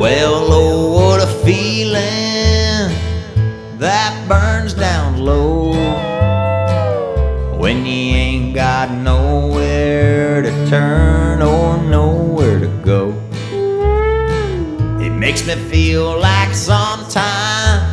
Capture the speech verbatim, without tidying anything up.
Well, oh, what a feeling that burns down low when you ain't got nowhere to turn or nowhere to go. It makes me feel like sometimes